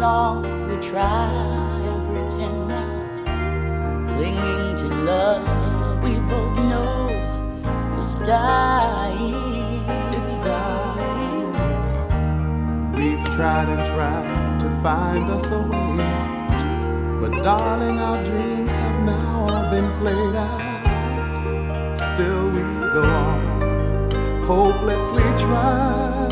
long we try and pretend now, clinging to love we both know is dying. It's dying. We've tried and tried to find us a way out, but darling, our dreams have now all been played out. Still we go on, hopelessly trying.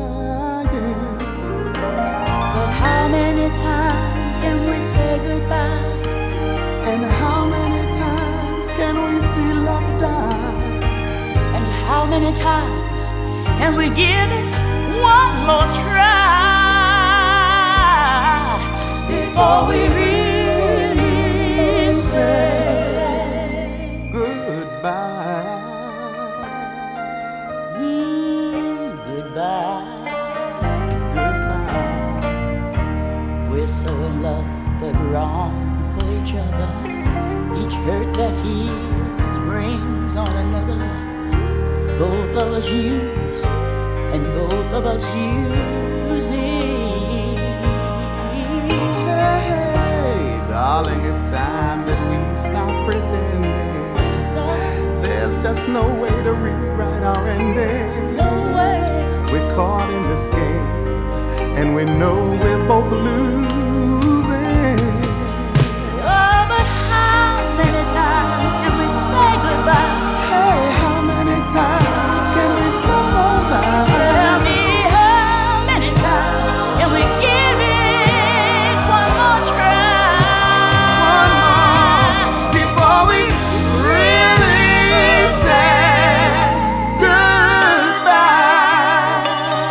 But how many times can we say goodbye? And how many times can we see love die? And how many times can we give it one more try before we really say goodbye? Goodbye. We're so in love but wrong for each other. Each hurt that heals brings on another. Both of us use and both of us using. Hey, darling, it's time that we stop pretending. There's just no way to rewrite our ending. No way. We're caught in this game, and we know we're both losing. Oh, but how many times can we say goodbye? Hey, how many times can we fall out? Tell me how many times can we give it one more try? One more before we really say goodbye.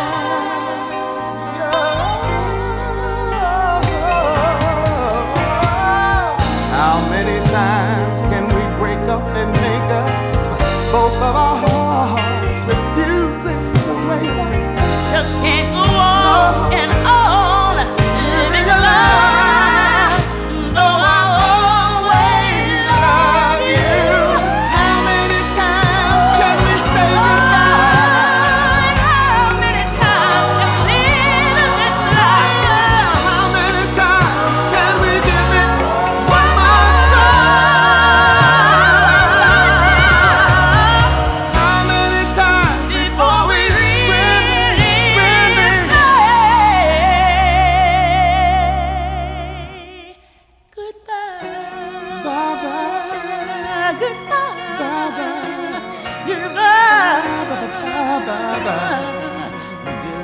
How many times can we break up and make up? Both of our hearts refusing to wake up. Just can't go on and on living a lie. Though I'll always love you. How many times can we say goodbye? How many times can we live this life? How many times can we give it one more try? How many times before we really say goodbye? bye-bye, Goodbye. bye-bye, Goodbye. bye-bye, bye-bye. Goodbye.